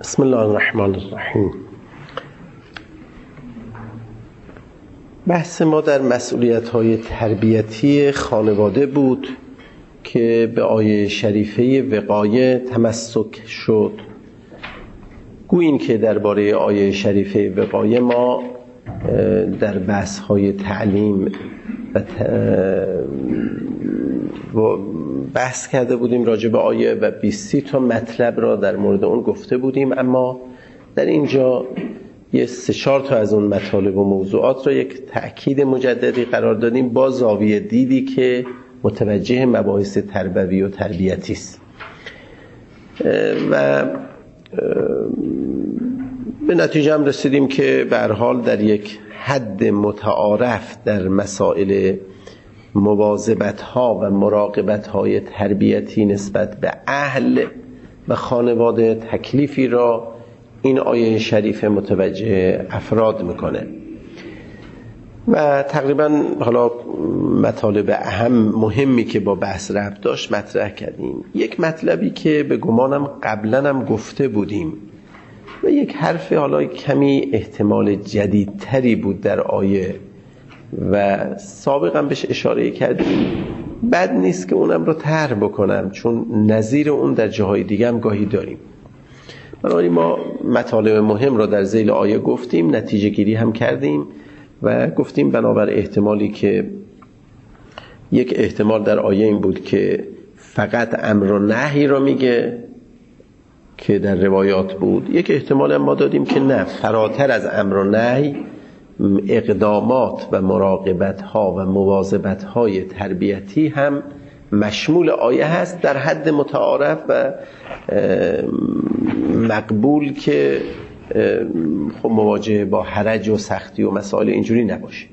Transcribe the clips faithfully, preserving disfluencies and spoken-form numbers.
بسم الله الرحمن الرحیم. بحث ما در مسئولیت‌های تربیتی خانواده بود که به آیه شریفه وقایه تمسک شد. گوییم که درباره آیه شریفه وقایه ما در بحث‌های تعلیم و بحث کرده بودیم راجع به آیه و بیست تا مطلب را در مورد اون گفته بودیم، اما در اینجا یه سه چهار تا از اون مطالب و موضوعات را یک تأکید مجددی قرار دادیم با زاویه دیدی که متوجه مباحث تربوی و تربیتی است و به نتیجه هم رسیدیم که به هر حال در یک حد متعارف در مسائل مواظبت‌ها و مراقبت‌های تربیتی نسبت به اهل و خانواده تکلیفی را این آیه شریفه متوجه افراد میکنه و تقریبا حالا مطالب اهم مهمی که با بحث ربط داشت مطرح کردیم. یک مطلبی که به گمانم قبلا هم گفته بودیم و یک حرف حالا کمی احتمال جدیدتری بود در آیه و سابقا بهش اشاره کردیم، بد نیست که اونم رو طرح بکنم چون نظیر اون در جاهای دیگه هم گاهی داریم. بنابراین ما مطالب مهم رو در ذیل آیه گفتیم، نتیجه گیری هم کردیم و گفتیم بنابر احتمالی که یک احتمال در آیه این بود که فقط امر و نهی رو میگه که در روایات بود، یک احتمال هم ما دادیم که نه، فراتر از امر و نهی اقدامات و مراقبت ها و مواظبت های تربیتی هم مشمول آیه هست در حد متعارف و مقبول که خب مواجه با حرج و سختی و مسائل اینجوری نباشه.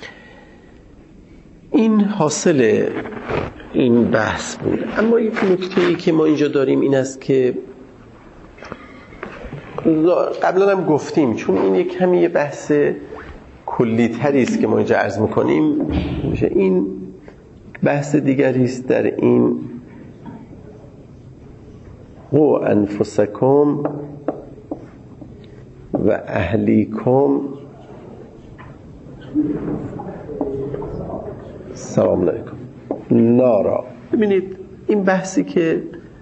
این حاصل این بحث بود. اما یک نکته‌ای که ما اینجا داریم این است که قبلا هم گفتیم چون این یک کمی یه بحث کلی تری است که ما اینجا عرض میکنیم، این بحث دیگری است در این قو انفسکم و اهلیکم سلام علیکم نارا. ببینید این بحثی که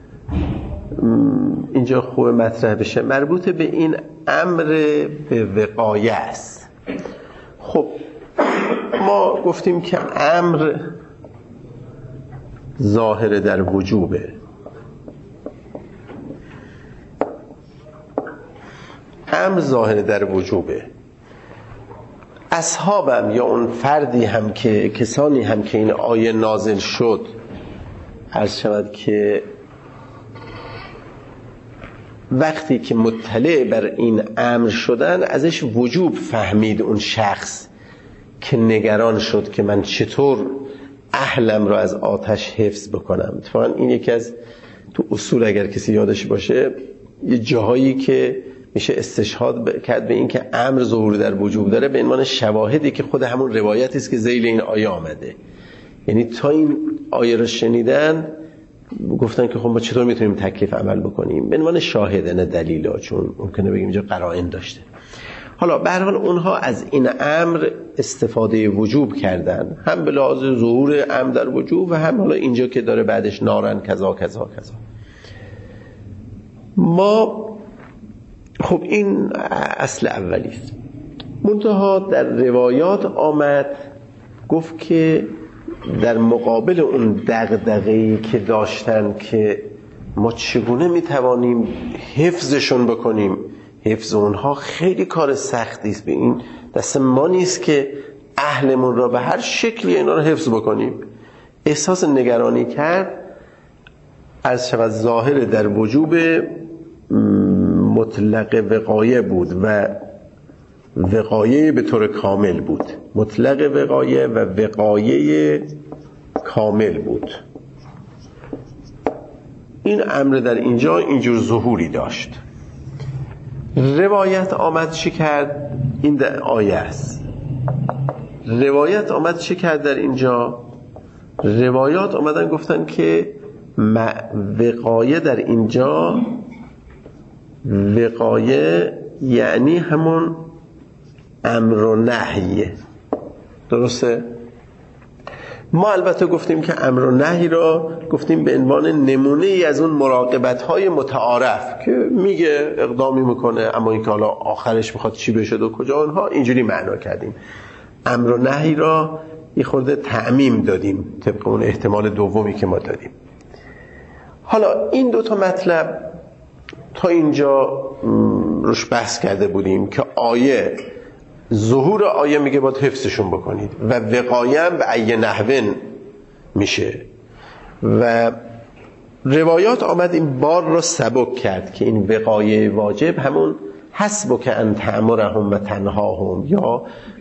اینجا خوب مطرح بشه مربوط به این امر به وقایه است. خب ما گفتیم که امر ظاهر در وجوبه، امر ظاهر در وجوبه. اصحابم یا اون فردی هم که کسانی هم که این آیه نازل شد عرض شود که وقتی که مطلع بر این امر شدن ازش وجوب فهمید اون شخص که نگران شد که من چطور اهلم را از آتش حفظ بکنم. اتفاقا این یکی از تو اصول اگر کسی یادش باشه یه جاهایی که میشه استشهاد کرد به این که امر ظهور در وجوب داره به عنوان شواهدی که خود همون روایتی است که ذیل این آیه آمده. یعنی تا این آیه رو شنیدن گفتن که خب ما چطور میتونیم تکلیف عمل بکنیم به عنوان شاهد نه دلیل ها، چون ممکنه بگیم اینجا قرائن داشته. حالا به هر حال اونها از این امر استفاده وجوب کردن، هم به لحاظ ظهور امر در وجوب و هم حالا اینجا که داره بعدش نارن کذا کذا کذا. ما خب این اصل اولی است. منتها در روایات آمد گفت که در مقابل اون دغدغه‌ای که داشتن که ما چگونه میتوانیم حفظشون بکنیم، حفظ اونها خیلی کار سختی است، به این دست ما نیست که اهلمون را به هر شکلی اینا را حفظ بکنیم. احساس نگرانی کرد از شود ظاهر در وجوب مطلق وقایه بود و وقایه به طور کامل بود، مطلق وقایه و وقایه کامل بود. این امر در اینجا اینجور ظهوری داشت. روایت آمد چی کرد؟ این در آیه است. روایت آمد چی کرد در اینجا؟ روایات آمدن گفتن که وقایه در اینجا وقایه یعنی همون امر و نهیه، درسته؟ ما البته گفتیم که امر و نهی را گفتیم به عنوان نمونه ای از اون مراقبت های متعارف که میگه اقدامی میکنه اما این که حالا آخرش میخواد چی بشه و کجا، اونها اینجوری معنا کردیم. امر و نهی را یه خورده تعمیم دادیم طبق اون احتمال دومی که ما دادیم. حالا این دو تا مطلب تا اینجا روش بحث کرده بودیم که آیه، ظهور آیه میگه باید حفظشون بکنید و وقایه هم به ای نحوین میشه و روایات آمد این بار را سبک کرد که این وقایه واجب همون حسبک ان تأمرهم و تنهاهم یا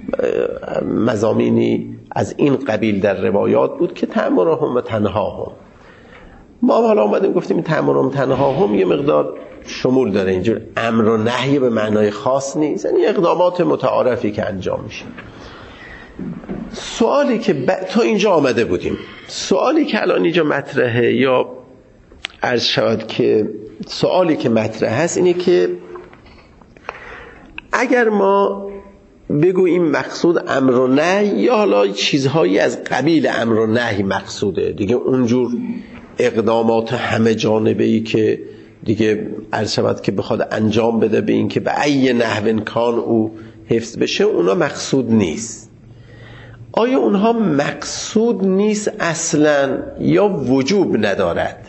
مضامینی از این قبیل در روایات بود که تأمرهم و تنهاهم. ما حالا اومدیم گفتیم تأمرهم تنهاهم یه مقدار شمول داره، اینجور امر و نهی به معنای خاص نیست، یعنی اقدامات متعارفی که انجام میشه. سوالی که ب... تا اینجا آمده بودیم، سوالی که الان اینجا مطرحه یا عرض شود که سوالی که مطرح هست اینه که اگر ما بگوییم مقصود امر و نهی یا حالا چیزهایی از قبیل امر و نهی مقصوده دیگه، اونجور اقدامات همه جانبه‌ای که دیگه عرض شود که بخواد انجام بده به این که به ای نحو کان او حفظ بشه، اونا مقصود نیست. آیا اونها مقصود نیست اصلا یا وجوب ندارد؟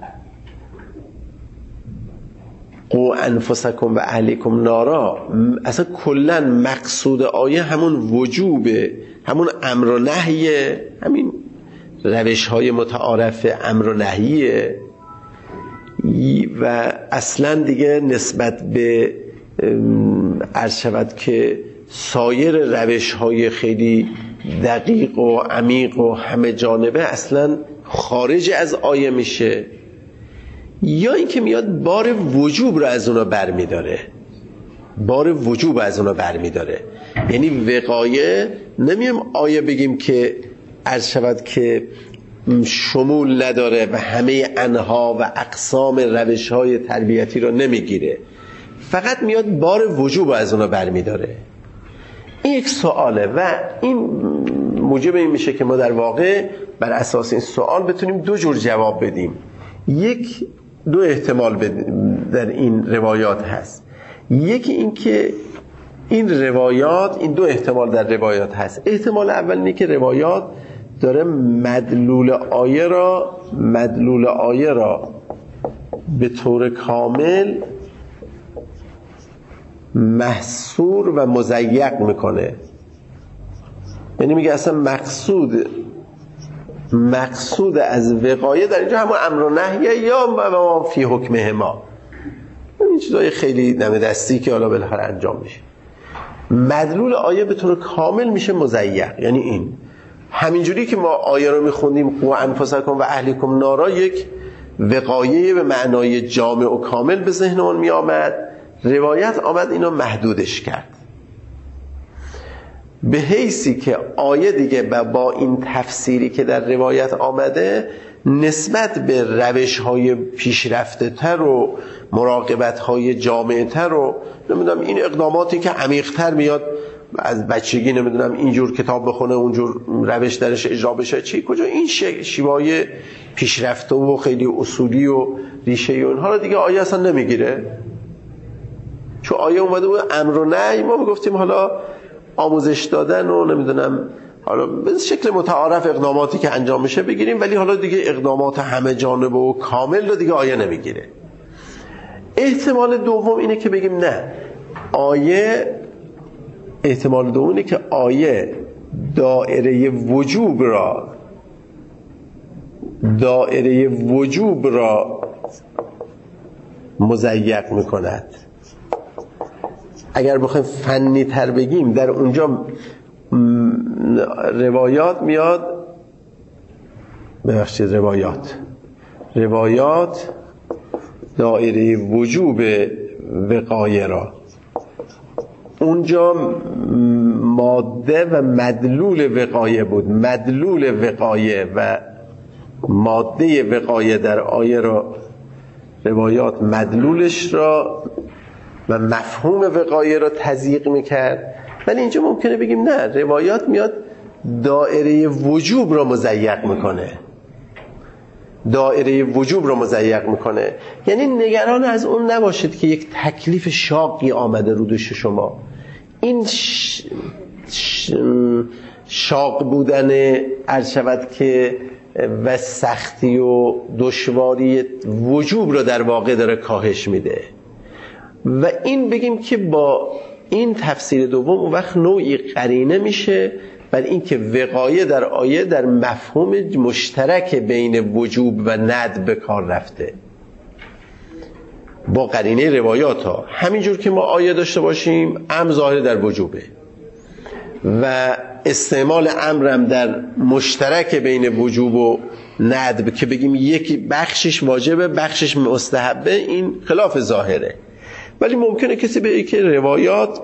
قو انفسکم و اهلیکم نارا، اصلا کلا مقصود آیه همون وجوبه، همون امر و نهیه، همین روش های متعارف امر و نهیه و اصلا دیگه نسبت به عرض شود که سایر روش های خیلی دقیق و عمیق و همه جانبه اصلا خارج از آیه میشه، یا اینکه میاد بار وجوب رو از اونا برمی داره، بار وجوب از اونا برمی داره. یعنی وقایه نمیم آیه بگیم که عرض شود که شمول نداره و همه انها و اقسام روش های تربیتی رو نمیگیره، فقط میاد بار وجوب از اونا برمی داره. این یک سواله و این موجب این میشه که ما در واقع بر اساس این سوال بتونیم دو جور جواب بدیم. یک دو احتمال در این روایات هست، یکی این که این روایات این دو احتمال در روایات هست. احتمال اول اینه که روایات داره مدلول آیه را مدلول آیه را به طور کامل محصور و مضیق میکنه، یعنی میگه اصلا مقصود مقصود از وقایه در اینجا همون امر و نهیه یا ما فی حکمه ما، این چیزای خیلی دم دستی که حالا بالاخره انجام میشه. مدلول آیه به طور کامل میشه مضیق، یعنی این همینجوری که ما آیه رو میخوندیم قو انفسکم و اهلیکم نارا، یک وقایه به معنای جامع و کامل به ذهنمون می آمد، روایت آمد اینو محدودش کرد به حیثی که آیه دیگه با این تفسیری که در روایت آمده نسبت به روش‌های پیشرفته تر و مراقبت‌های جامع تر و نمیدونم این اقداماتی که عمیق‌تر میاد از بچگی، نمیدونم اینجور کتاب بخونه اونجور روش درش اجرا بشه چی کجا، این شیوای پیشرفته و خیلی اصولی و ریشه اونها رو دیگه آیه اصلا نمیگیره، چون آیه اومده بود امر و نهی. ما میگفتیم حالا آموزش دادن و نمیدونم حالا به شکل متعارف اقداماتی که انجام میشه بگیریم، ولی حالا دیگه اقدامات همه جانبه و کامل رو دیگه آیه نمیگیره. احتمال دوم اینه که بگیم نه، آیه احتمال دوم اینه که آیه دایره وجوب را دایره وجوب را مضیق میکند. اگر بخوایم فنی تر بگیم در اونجا روایات میاد ببخشید روایات روایات دایره وجوب وقایه را، اونجا ماده و مدلول وقایه بود، مدلول وقایه و ماده وقایه در آیه را روایات مدلولش را و مفهوم وقایه رو تضییق میکرد. ولی اینجا ممکنه بگیم نه، روایات میاد دایره وجوب رو مضیق میکنه، دایره وجوب رو مضیق میکنه. یعنی نگران از اون نباشید که یک تکلیف شاقی آمده رو دوش شما. این ش... ش... شاق بودن عرض شود که و سختی و دشواری وجوب رو در واقع داره کاهش میده. و این بگیم که با این تفسیر دوم اون وقت نوعی قرینه میشه بر این که وقایه در آیه در مفهوم مشترک بین وجوب و ندب به کار رفته با قرینه روایات ها. همینجور که ما آیه داشته باشیم امر ظاهر در وجوبه و استعمال امرم در مشترک بین وجوب و ندب که بگیم یکی بخشش واجبه بخشش مستحبه، این خلاف ظاهره. ولی ممکنه کسی بگه که روایات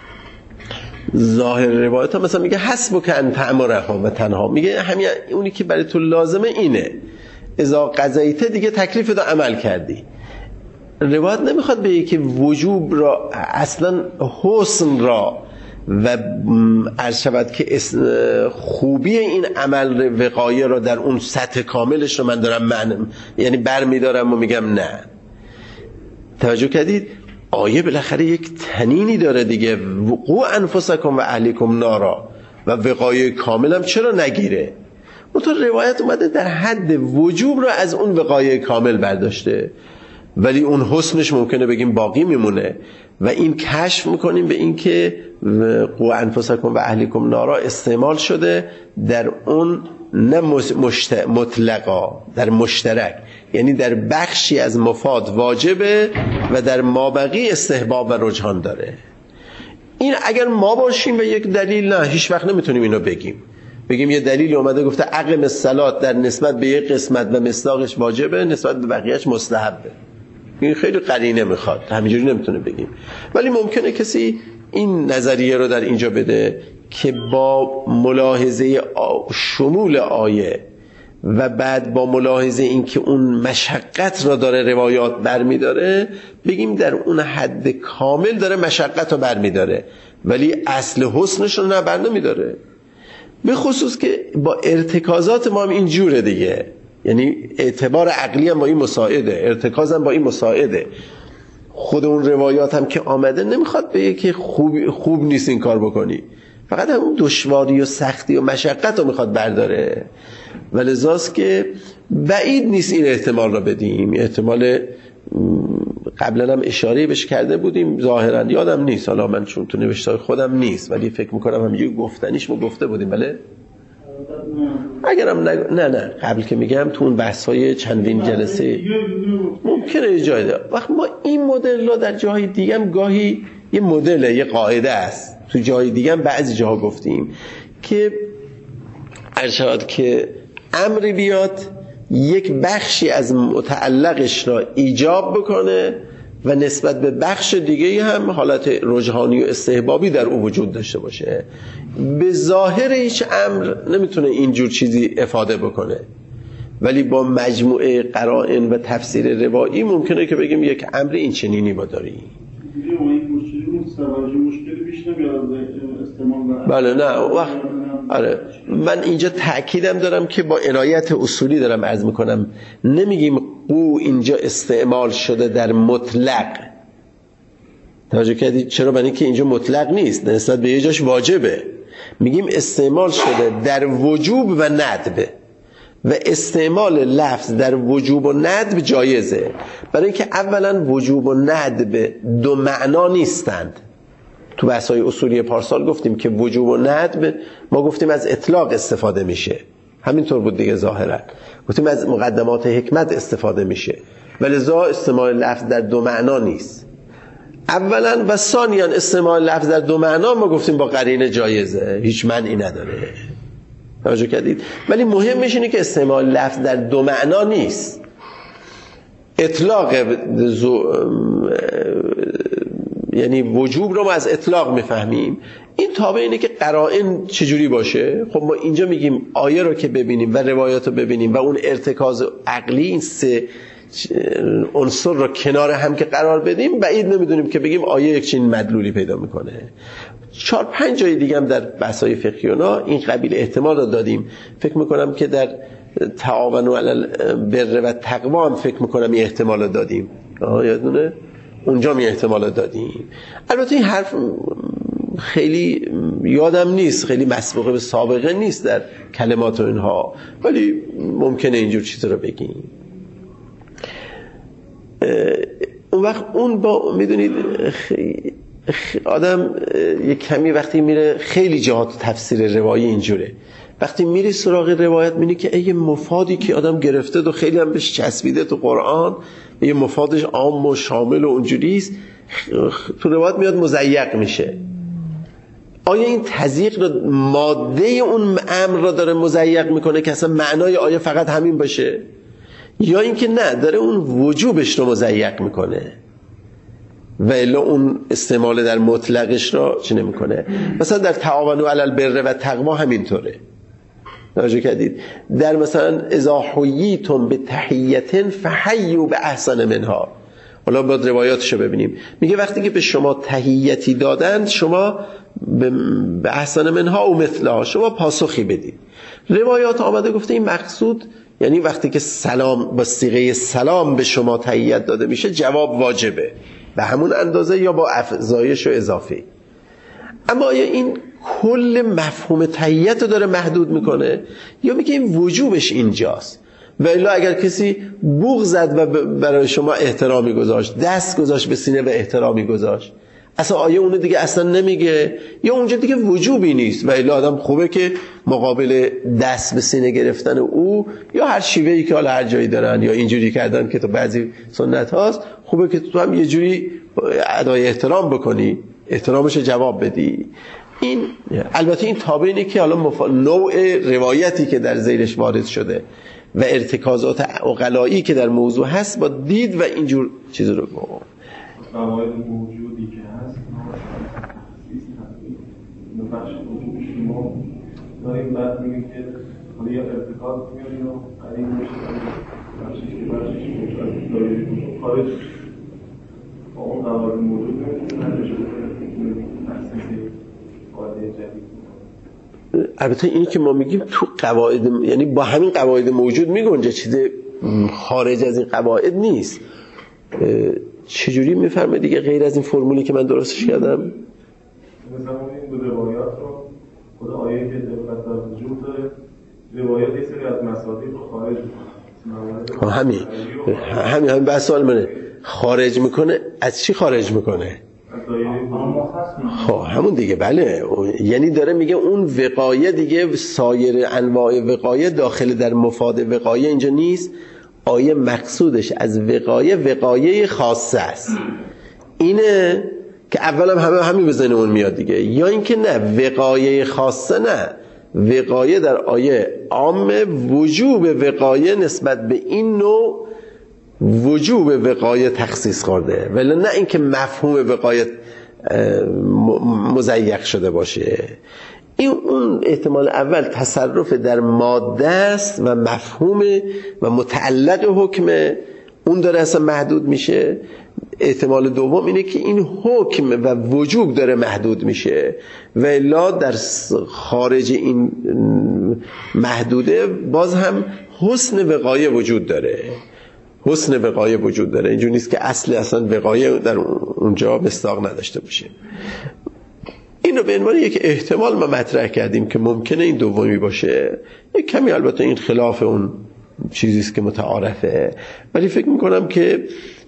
ظاهر روایات ها مثلا میگه حسبک ان تعمرها و تنها، میگه همین اونی که برای تو لازمه اینه، اذا قضیت دیگه تکلیف تو عمل کردی. روایت نمیخواد بگه که وجوب را اصلا حسن را و عرض شود که خوبی این عمل وقایه را در اون سطح کاملش رو من دارم من یعنی بر میدارم و میگم نه. توجه کردید؟ آیه بالاخره یک تنینی داره دیگه، وقوع انفسکم و اهلیکم نارا، و وقایه کاملم چرا نگیره؟ منتها روایت اومده در حد وجوب رو از اون وقایه کامل برداشته، ولی اون حسنش ممکنه بگیم باقی میمونه. و این کشف میکنیم به این که وقوع انفسکم و اهلیکم نارا استعمال شده در اون نه مطلقا، در مشترک، یعنی در بخشی از مفاد واجبه و در مابقی استحباب و رجحان داره. این اگر ما باشیم و یک دلیل، نه هیچ وقت نمیتونیم اینو بگیم بگیم یه دلیل اومده گفته اقم الصلات در نسبت به یک قسمت و مصداقش واجبه نسبت به بقیهش مستحبه. این خیلی قرینه میخواد، همینجوری نمیتونه بگیم. ولی ممکنه کسی این نظریه رو در اینجا بده که با ملاحظه شمول آیه و بعد با ملاحظه این که اون مشقت را داره روایات برمی داره، بگیم در اون حد کامل داره مشقت رو برمی داره، ولی اصل حسنش رو نه بر نمی داره. به خصوص که با ارتکازات ما هم این جوره دیگه، یعنی اعتبار عقلی هم با این مساعده، ارتکاز هم با این مساعده. خود اون روایات هم که آمده نمیخواد بگه که خوب, خوب نیست این کار بکنی، فقط هم اون دشواری و سختی و مشقت رو میخواد برداره. ولذاست که بعید نیست این احتمال رو بدیم. احتمال قبلا هم اشاره بهش کرده بودیم، ظاهرا یادم نیست، حالا من چون تو نوشتار خودم نیست، ولی فکر میکنم همینجوری گفتنیش ما گفته بودیم. بله اگرم نگ... نه نه قبل که میگم تو اون بحث‌های چندین جلسه ممکنه یه جای ده. وقت ما این مدل رو در جاهای دیگه هم گاهی یه مدل، یه قاعده است، تو جای دیگه هم بعضی جاها گفتیم که ارشاد که امری بیاد یک بخشی از متعلقش را ایجاب بکنه و نسبت به بخش دیگه هم حالت رجحانی و استحبابی در او وجود داشته باشه. به ظاهر هیچ امر نمیتونه اینجور چیزی افاده بکنه، ولی با مجموعه قرائن و تفسیر روایی ممکنه که بگیم یک امر این چنینی ما داریم. بله نه وقت آره من اینجا تأکیدم دارم که با عنایت اصولی دارم عرض میکنم، نمیگیم قو اینجا استعمال شده در مطلق. توجه کردید؟ چرا؟ برای اینکه اینجا مطلق نیست، نسبت به یه جاش واجبه. میگیم استعمال شده در وجوب و ندب، و استعمال لفظ در وجوب و ندب جایزه، برای اینکه اولا وجوب و ندب دو معنا نیستند. تو بحث‌های اصولی پارسال گفتیم که وجوب و ندب ما گفتیم از اطلاق استفاده میشه، همینطور بود دیگه ظاهرا گفتیم از مقدمات حکمت استفاده میشه، ولی ذا استعمال لفظ در دو معنا نیست. اولا و ثانیاً استعمال لفظ در دو معنا ما گفتیم با قرینه جایزه، هیچ معنی نداره. توجه کردید؟ ولی مهمش اینه که استعمال لفظ در دو معنا نیست. اطلاق یعنی وجوب رو ما از اطلاق میفهمیم. این تابع اینه که قرائن چجوری باشه. خب ما اینجا میگیم آیه رو که ببینیم و روایات رو ببینیم و اون ارتکاز عقلی، این سه عنصر را کنار هم که قرار بدیم بعید نمیدونیم که بگیم آیه یک چنین مدلولی پیدا میکنه. چهار پنج جای دیگه هم در بحث‌های فقهی اونا این قبیل احتمال رو دادیم. فکر میکنم که در تعاونوا علی البر و تقوا هم فکر میکنم این احتمال رو دادیم. آه یادونه؟ اونجا می احتمال دادیم. البته این حرف خیلی یادم نیست، خیلی مسبوقه به سابقه نیست در کلمات و اینها، ولی ممکنه اینجور چیز رو بگیم. اون وقت اون با میدونید آدم یک کمی وقتی میره خیلی جهات تفسیر روایی اینجوره، وقتی میری سراغ روایت میبینی که یه مفادی که آدم گرفته و خیلی هم بهش چسبیده تو قرآن، یه مفادش عام و شامل و اونجوریست، تو روایت میاد مضیق میشه. آیا این تضییق رو ماده اون امر را داره مضیق میکنه که اصلا معنای آیه فقط همین باشه، یا اینکه نه داره اون وجوبش رو مضیق میکنه و الا اون استعمال در مطلقش را چه نمیکنه؟ مثلا در تعاونوا علی البر و تقوا همینطوره. توجه کردید؟ در مثلا اذا حییتم بتحیة فحیوا باحسن منها، حالا باید روایاتشو ببینیم، میگه وقتی که به شما تحیتی دادند شما به احسن منها او مثلها، شما پاسخی بدید. روایات آمده گفته این مقصود یعنی وقتی که سلام با صیغه سلام به شما تحیت داده میشه جواب واجبه به همون اندازه یا با افزایش و اضافه. اما آیا این کل مفهوم تحیت رو داره محدود میکنه یا میگه این وجوبش اینجاست؟ و الا اگر کسی بوق زد و برای شما احترامی گذاشت، دست گذاشت به سینه و احترامی گذاشت، اصلا آیه اونو دیگه اصلا نمیگه یا اونجا دیگه وجوبی نیست؟ و الا آدم خوبه که مقابل دست به سینه گرفتن او یا هر شیوهی که حالا هر جایی دارن یا اینجوری کردن که تو بعضی سنت هاست، خوبه که تو هم یه جوری ادای احترام بکنی، احترامش جواب بدی. این البته این تابع اینه که حالا مف... نوع روایتی که در زیرش وارد شده و ارتکازات عقلایی که در موضوع هست با دید و اینجور چیز رو گفت. قواعد موجودی که هست بخش وجودش ما داریم، بعد میگه که حالا یا ارتکاز میاریم و قریب میشه بخشش که بخشش موجود داریم خارج با اون قواعد موجود میشه نداشته بکنیم تخصیصی قاعده جدید. البته اینی که ما میگیم تو قواعد یعنی با همین قواعد موجود میگنجه، چیز خارج از این قواعد نیست. چجوری میفهمه دیگه غیر از این فرمولی که من درستش کردم؟ مثلا این دو روایات رو خود آیه که دقت در وجود داره، روایات یه سری از مصادیق رو خارج میکنه. همین همین همین بحث سوال منه، خارج میکنه از چی خارج میکنه؟ خب همون دیگه بله، یعنی داره میگه اون وقایه دیگه سایر انواع وقایه داخل در مفاد وقایه اینجا نیست. آیه مقصودش از وقایه وقایه خاصه است، اینه که اولم همه همین بزنه اون میاد دیگه، یا اینکه نه وقایه خاصه نه، وقایه در آیه عامه وجوب وقایه نسبت به این نوع وجوب وقایه تخصیص خورده، ولی نه اینکه مفهوم وقایه مضیق شده باشه. این اون احتمال اول تصرف در ماده است و مفهوم و متعلق حکم اون داره اصلا محدود میشه. احتمال دوم اینه که این حکم و وجوب داره محدود میشه و الا در خارج این محدوده باز هم حسن وقایه وجود داره، حسن وقایه وجود داره. اینجور نیست که اصل اصلا وقایه در اونجا مصداق نداشته باشه. این رو به عنوان یک احتمال ما مطرح کردیم که ممکنه این دومی باشه. یک کمی البته این خلاف اون چیزیست که متعارفه، ولی فکر میکنم که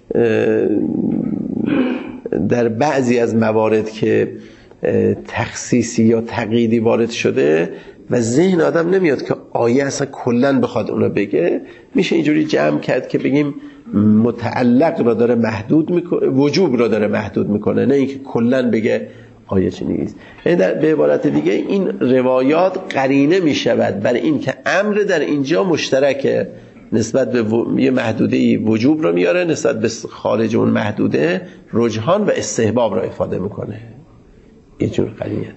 در بعضی از موارد که تخصیصی یا تقییدی وارد شده و ذهن آدم نمیاد که آیه اصلا کلن بخواد اونو بگه، میشه اینجوری جمع کرد که بگیم متعلق را داره محدود میکنه، وجوب را داره محدود میکنه، نه اینکه کلن بگه آیه چی نیست. یعنی در به عبارت دیگه این روایات قرینه میشود بر این که امر در اینجا مشترکه، نسبت به و... یه محدوده‌ای وجوب رو میاره، نسبت به خارج اون محدوده رجحان و استحباب را افاده میکنه. یه جور قرینیه.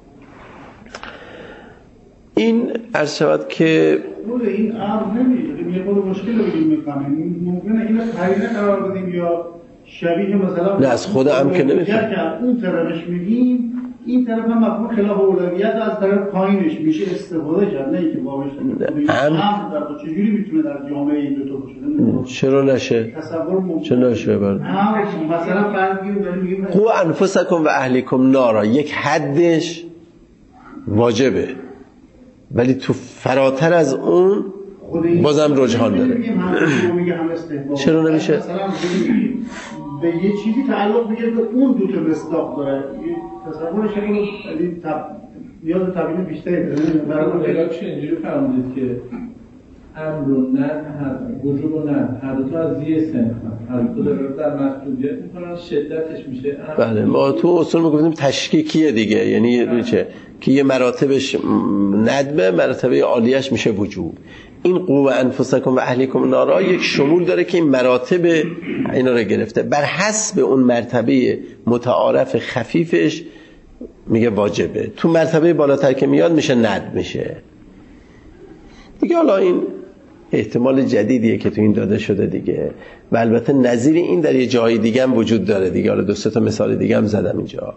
این عرض شود که این امر نمیشه یه خود مشکل رو بگیم میکنیم، ممکنه اینو قرینه قرار بدیم یا شبیه مثلا نه از خود هم که نمیتونیم اون طرفش میگیم این طرف هم مفهوم خلاف اولویت از طرف پایینش میشه استفاده کرد، نه اینکه بابش هم در چجوری میتونه در جامعه این دو تا باشه؟ چرا نشه؟ تصور ممکن چرا نشه؟ بر مثلا فرض کنیم داریم میگیم قو انفسکم و اهلیکم نارا، یک حدش واجبه ولی تو فراتر از اون بازم رجحان داره. چرا نمیشه؟ مثلا به یه چیزی تعلق میگه که اون دو تا مصداق داره، تصورش اینو نیاز تبیین بیشتری داره. برای علاقش اینجوری فرمودید که امر و نه وجوب و نه هر دو تا از یه سنخ هر دو تا در محدودیت میکنن، شدتش میشه. بله ما تو اصول میگفتیم تشکیکیه دیگه، یعنی چه که یه مراتبش ندبه، مرتبه عالیش میشه وجوب. این قو انفسکم و اهلیکم نارا یک شمول داره که این مراتب اینا رو گرفته، بر حسب اون مرتبه متعارف خفیفش میگه واجبه، تو مرتبه بالاتر که میاد میشه ند میشه دیگه. حالا این احتمال جدیدیه که تو این داده شده دیگه و البته نظیر این در یه جای دیگه هم وجود داره دیگه. حالا دو سه تا مثال دیگه هم زدم اینجا.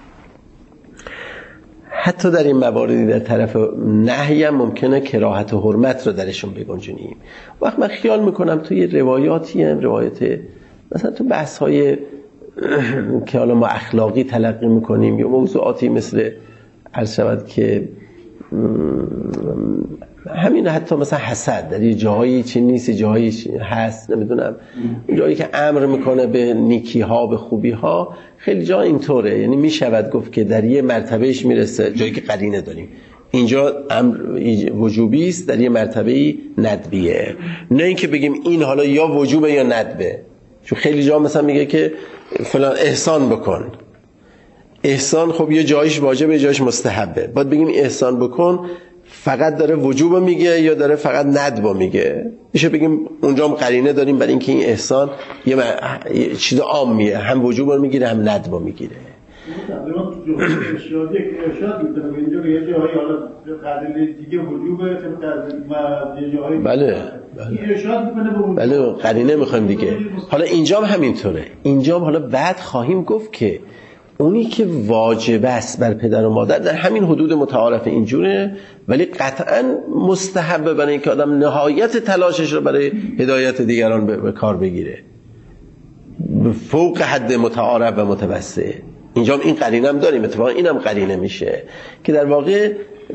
حتی در این مواردی در طرف نهی هم ممکنه کراهت و حرمت رو درشون بگنجونیم. وقت من خیال میکنم توی روایاتی هم روایت مثلا تو بحث های که حالا ما اخلاقی تلقی میکنیم یا موضوعاتی مثل عرض شود که همین، حتی مثلا حسد در یه جایی چی نیست یه جایی هست، نمیدونم جایی که امر میکنه به نیکی ها به خوبی ها، خیلی جا اینطوره. یعنی میشود گفت که در یه مرتبهش میرسه جایی که قرینه داریم اینجا امر وجوبی است، در یه مرتبه ندبیه، نه اینکه بگیم این حالا یا وجوبه یا ندبه. چون خیلی جا مثلا میگه که فلان احسان بکن، احسان خب یه جایش واجبه یه جایش مستحبه، باید بگیم احسان بکن فقط داره وجوب میگه یا داره فقط ندب میگه؟ میشه بگیم اونجا هم قرینه داریم برای اینکه این احسان یه, م... یه چیز عام میگه، هم وجوب میگیره هم ندب میگیره. تقریبا تو جمله ارشادی که ارشاد میکنه اینجا یه جایی حالا قرینه دیگه وجوبه که یه جایی بله بله ارشاد میکنه به اون بله قرینه میخوایم دیگه. حالا اینجا هم همینطوره، اینجا هم حالا بعد خواهیم گفت که اونی که واجب است بر پدر و مادر در همین حدود متعارف اینجوره، ولی قطعا مستحبه برای اینکه آدم نهایت تلاشش رو برای هدایت دیگران به کار بگیره فوق حد متعارف و متوسط. اینجا هم این قرینه هم داریم، اتفاقا اینم قرینه میشه که در واقع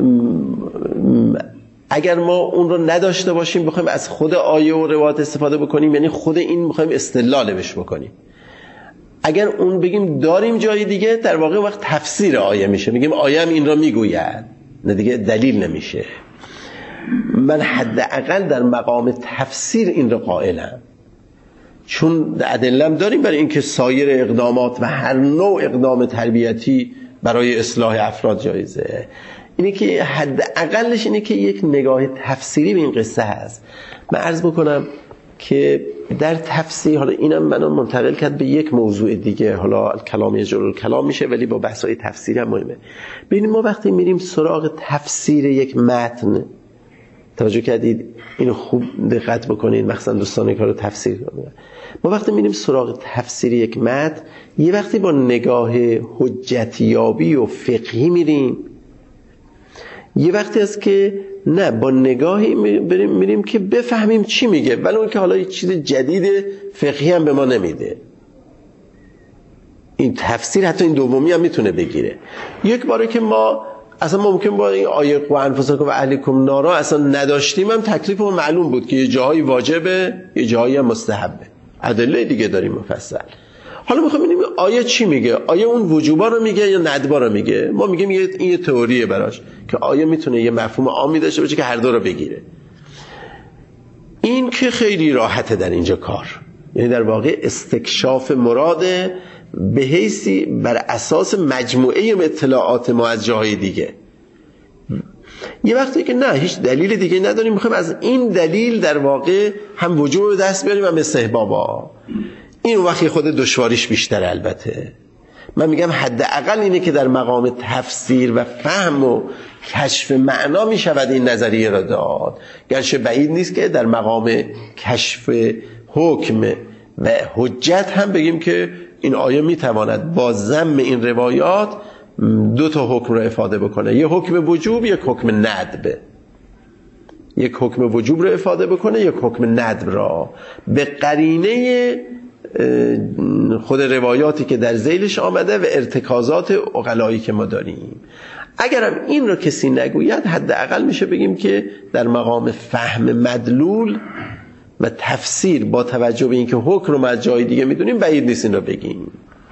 اگر ما اون رو نداشته باشیم بخوایم از خود آیه و روایت استفاده بکنیم، یعنی خود این میخوایم استدلال بهش بکنیم. اگر اون بگیم داریم جای دیگه، در واقع وقت تفسیر آیه میشه، میگیم آیه هم این را میگوید، نه دیگه دلیل نمیشه. من حداقل در مقام تفسیر این را قائلم، چون ادله‌ام داریم برای اینکه سایر اقدامات و هر نوع اقدام تربیتی برای اصلاح افراد جایزه. اینه که حداقلش اینه که یک نگاه تفسیری به این قصه هست. من عرض بکنم که در تفسیر، حالا اینم منو منتقل کرد به یک موضوع دیگه، حالا کلام یجرل کلام میشه ولی با بحث‌های تفسیری هم مهمه. ببینید ما وقتی میریم سراغ تفسیر یک متن، توجه کردید اینو خوب دقت بکنید مثلا دوستانی که رو تفسیر کنید، ما وقتی میریم سراغ تفسیر یک متن یه وقتی با نگاه حجتیابی و فقهی میریم، یه وقتی است که نه با نگاهی میریم, میریم که بفهمیم چی میگه، ولی اون که حالا یه چیز جدید فقهی هم به ما نمیده. این تفسیر حتی این دومی هم میتونه بگیره. یک باره که ما اصلا ممکن با این آیه قو انفسکم و اهلیکم نارا اصلا نداشتیم هم تکلیفمون معلوم بود که یه جایی واجبه یه جایی هم مستحبه، ادله دیگه داریم مفصل. حالا میخوام ببینیم آیه چی میگه، آیه اون وجوبا رو میگه یا ندبا رو میگه. ما میگیم این یه تئوریه براش که آیه میتونه یه مفهوم عامی داشته باشه که هر دو رو بگیره. این که خیلی راحته در اینجا کار، یعنی در واقع استکشاف مراد به حیثی بر اساس مجموعه اطلاعات ما از جاهای دیگه. یه وقتی که نه هیچ دلیل دیگه نداریم، میخوایم از این دلیل در واقع هم وجوب به دست بیاریم هم استحبابا. این وقتی خود دشواریش بیشتر البته، من میگم حداقل اینه که در مقام تفسیر و فهم و کشف معنا میشود این نظریه را داد، گرچه بعید نیست که در مقام کشف حکم و حجت هم بگیم که این آیه میتواند با ضم این روایات دو تا حکم را افاده بکنه، یک حکم وجوب، یک حکم ندب. یک حکم وجوب را افاده بکنه، یک حکم ندب را، به قرینه خود روایاتی که در ذیلش آمده و ارتکازات عقلایی که ما داریم. اگرم این را کسی نگوید حداقل میشه بگیم که در مقام فهم مدلول و تفسیر با توجه به اینکه حکم رو ما از جای دیگه میدونیم بعید نیست این را بگیم.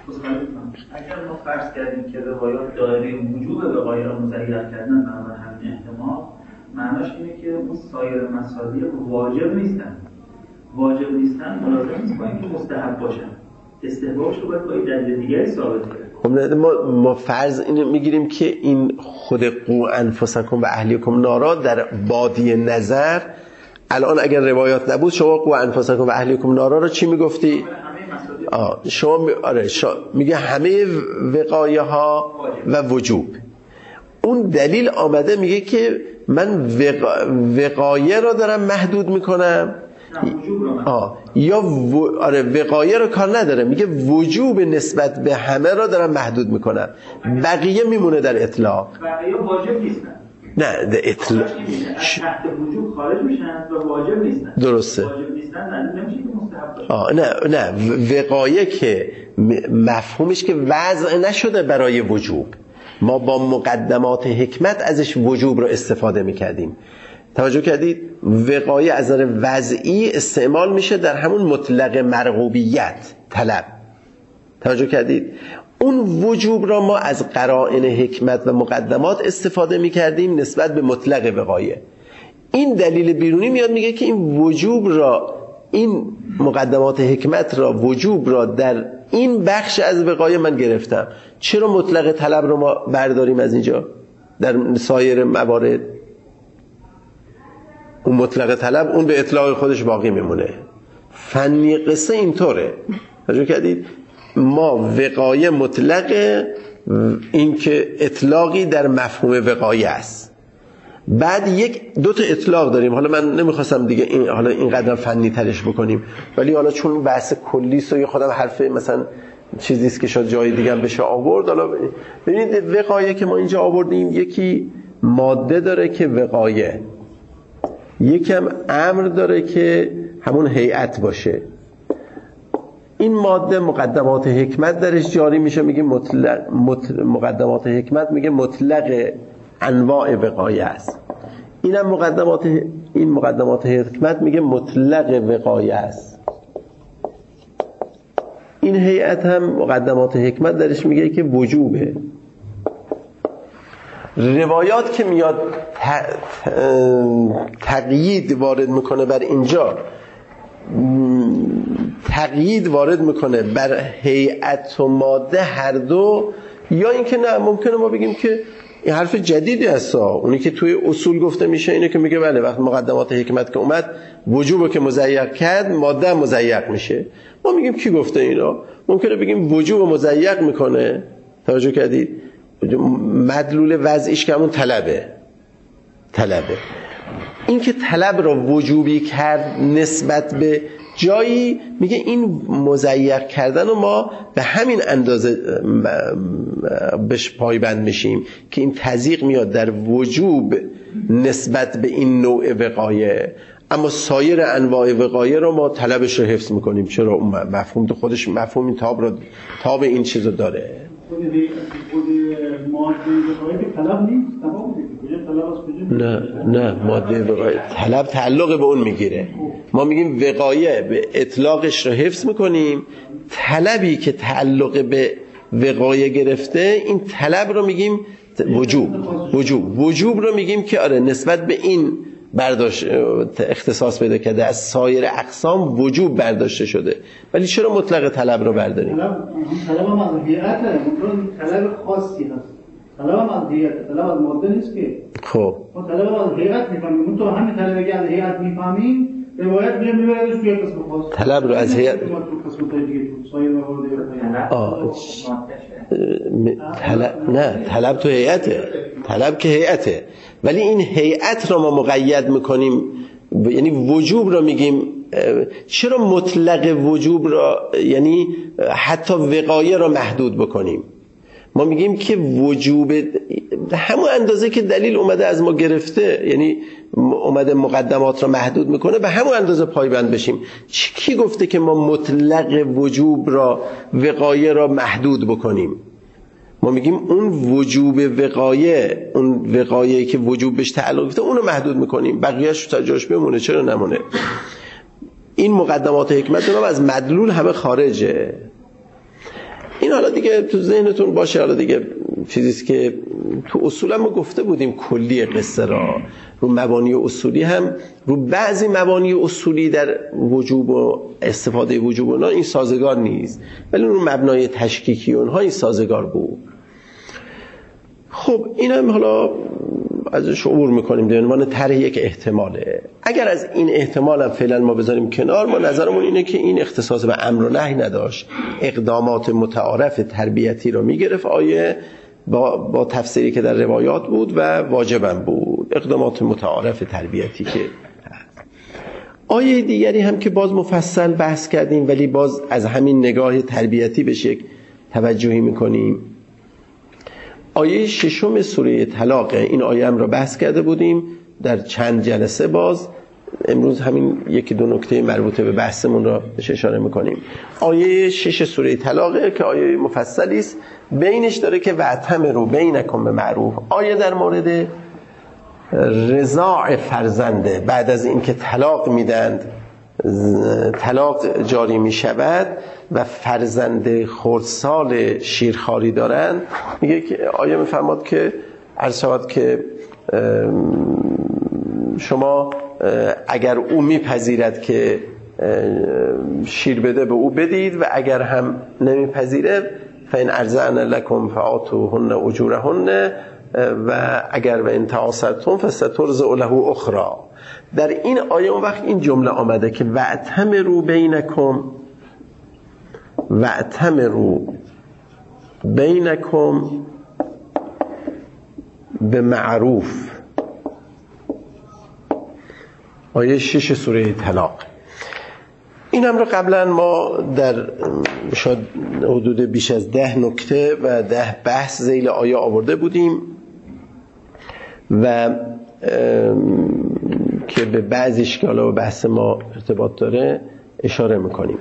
اگر ما فرض کردیم که روایات دایره وجوب وقایع را مزین کردن بنابر همین احتمال، معناش اینه که اون سایر مصادیق واجب نیستن. واجب نیستن ملازم نیست با اینکه مستحب باشن. استحبابش رو باید با این دلیل دیگری ثابت کنیم. خب ما ما فرض اینو میگیریم که این خود قو انفسکم و اهلیکم نارا در بادی نظر الان اگر روایات نبود شما قو انفسکم و اهلیکم نارا رو چی میگفتی؟ آه شما می... آره شما میگه همه وقایه ها و وجوب. اون دلیل آمده میگه که من وق... وقایه رو دارم محدود میکنم آه. یا و... آره وقایه رو کار نداره، میگه وجوب نسبت به همه رو دارم محدود میکنم، بقیه میمونه در اطلاق. بقیه واجب نیستن. نه در اطلاق ش... تحت وجوب خارج میشن و واجب نیستن. درسته. واجب نیستن یعنی نمیشه که مستحب باشه. آه نه نه وقایه که مفهومش که وضع نشده برای وجوب، ما با مقدمات حکمت ازش وجوب رو استفاده میکردیم. توجه کردید؟ وقایه از نظر وضعی استعمال میشه در همون مطلق مرغوبیت، طلب. توجه کردید؟ اون وجوب را ما از قرائن حکمت و مقدمات استفاده میکردیم نسبت به مطلق وقایه. این دلیل بیرونی میاد میگه که این وجوب را، این مقدمات حکمت را، وجوب را در این بخش از وقایه من گرفتم، چرا مطلق طلب رو ما برداریم از اینجا در سایر موارد؟ اون مطلق طلب اون به اطلاق خودش باقی میمونه. فنی قصه اینطوره. توجه کردید؟ ما وقایه مطلق، این که اطلاقی در مفهوم وقایه است. بعد یک دو تا اطلاق داریم. حالا من نمیخواستم دیگه این حالا اینقدر فنی ترش بکنیم، ولی حالا چون بحث کلی است و خودم حرف مثلا چیزی است که شاید جای دیگه هم بشه آورد. حالا ببینید وقایه که ما اینجا آوردیم یکی ماده داره که وقایه، یکم امر داره که همون هیئت باشه. این ماده مقدمات حکمت درش جاری میشه، میگه مطلق مطلق مقدمات حکمت میگه مطلق انواع وقایه است. اینم مقدمات این مقدمات حکمت میگه مطلق وقایه است. این هیئت هم مقدمات حکمت درش میگه که وجوبه. روایات که میاد تقیید وارد میکنه بر اینجا، تقیید وارد میکنه بر هیئت و ماده هر دو، یا اینکه نه ممکنه ما بگیم که این حرف جدیدی هست. اونی که توی اصول گفته میشه اینه که میگه بله وقت مقدمات حکمت که اومد وجوبو که مضیق کرد ماده مضیق میشه. ما میگیم کی گفته اینا؟ ممکنه بگیم وجوب مضیق میکنه. توجه کردید؟ مدلول وضعیش که همون طلبه طلبه این که طلب را وجوبی کرد نسبت به جایی، میگه این مضیق کردن و ما به همین اندازه بهش پایبند میشیم که این تضییق میاد در وجوب نسبت به این نوع وقایه، اما سایر انواع وقایه رو ما طلبش رو حفظ میکنیم. چرا؟ اون مفهوم تو خودش مفهوم این تاب رو تاب این چیزو داره. نه نه ماده وقایه طلب تعلق به اون میگیره. ما میگیم وقایه به اطلاقش رو حفظ میکنیم، طلبی که تعلق به وقایه گرفته این طلب رو میگیم وجوب. وجوب وجوب رو میگیم که آره نسبت به این برداشت اختصاص پیدا کرده، از سایر اقسام وجوب برداشته شده. ولی چرا مطلق طلب رو برداریم؟ طلب طلب هم از هیئته، طلب خاصی هست. طلب هم از هیئته، طلب از ماده نیست که. خب ما طلب از هیئت میفهمیم. اون تو همین طلبی که از هیئت میفهمیم روایت میره میبره توی قسم خاص. طلب رو از هیئت سایر موارد طلب نه طلب تو هیئته، طلب که هیئته، ولی این هیئت را ما مقید میکنیم، یعنی وجوب را میگیم. چرا مطلق وجوب را، یعنی حتی وقایه را محدود بکنیم؟ ما میگیم که وجوب همون اندازه که دلیل اومده از ما گرفته، یعنی اومده مقدمات را محدود میکنه، به همون اندازه پایبند بشیم. کی گفته که ما مطلق وجوب را، وقایه را محدود بکنیم؟ ما میگیم اون وجوب وقایه، اون وقایه‌ای که وجوب بهش تعلق گرفته اونو محدود میکنیم، بقیه‌اش تا جاش بمونه، چرا نمونه؟ این مقدمات حکمت اونا از مدلول همه خارجه. این حالا دیگه تو ذهنتون باشه، حالا دیگه چیزیست که تو اصولا ما گفته بودیم کلی قصه را، رو مبانی اصولی هم، رو بعضی مبانی اصولی در وجوب و استفاده وجوب اونا این سازگار نیست، ولی رو مبنای تشکیکی اونها این سازگار بود. خب این هم حالا ازش عبور میکنیم به عنوان طرح یک احتماله. اگر از این احتمال هم فعلا ما بذاریم کنار، ما نظرمون اینه که این اختصاص به امر و نهی نداشت، اقدامات متعارف تربیتی رو میگرفت آیه با, با تفسیری که در روایات بود و واجبم بود، اقدامات متعارف تربیتی که آیه دیگری هم که باز مفصل بحث کردیم، ولی باز از همین نگاه تربیتی بهش یک توجهی میکنیم. آیه ششم سوره طلاق، این آیه هم را بحث کرده بودیم در چند جلسه، باز امروز همین یکی دو نکته مربوطه به بحثمون را بهش اشاره میکنیم. آیه شش سوره طلاقه که آیه مفصلی است، بینش داره که واعتمروا بینکم بمعروف. آیه در مورد رضاع فرزنده، بعد از اینکه طلاق میدند، طلاق جاری می شود و فرزند خردسال شیرخواری دارند، میگه که آیه میفرماد که عرض شود که شما اگر او میپذیرد که شیر بده به او بدید و اگر هم نمیپذیره فإن أرضعن لكم فآتوهن أجورهن و اگر و ان تعاصرتم فسترضع له اخرى. در این آیه اون وقت این جمله آمده که واعتمروا بینکم، واعتمروا بینکم به معروف. آیه شش سوره طلاق. این هم رو قبلا ما در شاید حدود بیش از ده نکته و ده بحث ذیل آیه آورده بودیم و که به بعضیش که حالا بحث ما ارتباط داره اشاره میکنیم.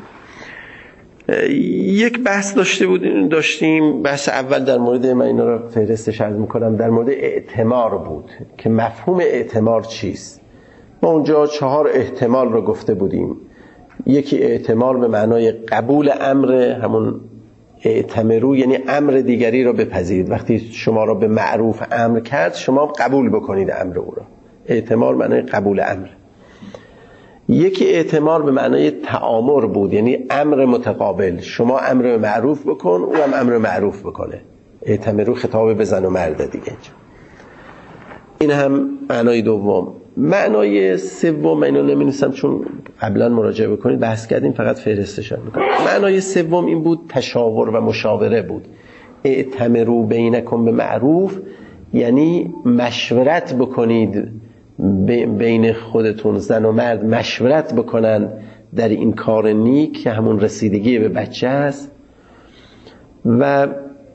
یک بحث داشته بودیم داشتیم بحث اول در مورد، من اینا رو فهرستش عرض میکنم، در مورد اعتمار بود که مفهوم اعتمار چیست. ما اونجا چهار احتمال رو گفته بودیم. یکی اعتمار به معنای قبول امر، همون اعتمرو یعنی امر دیگری رو بپذیرید. وقتی شما رو به معروف امر کرد شما قبول بکنید امر او رو. اعتمار معنای قبول امر. یکی اعتمار به معنای تآمر بود، یعنی امر متقابل، شما امر به معروف بکن او هم امر معروف بکنه. اعتمرو خطاب به زن و مرد دیگه. این هم معنای دوم. معنای سوم اینو نمی‌نویسم چون قبلا مراجعه بکنید بحث کردیم، فقط فهرستشان میکنم. معنای سوم این بود، تشاور و مشاوره بود. اعتمروا بینکم به معروف یعنی مشورت بکنید بین خودتون، زن و مرد مشورت بکنن در این کار نیک که همون رسیدگی به بچه است. و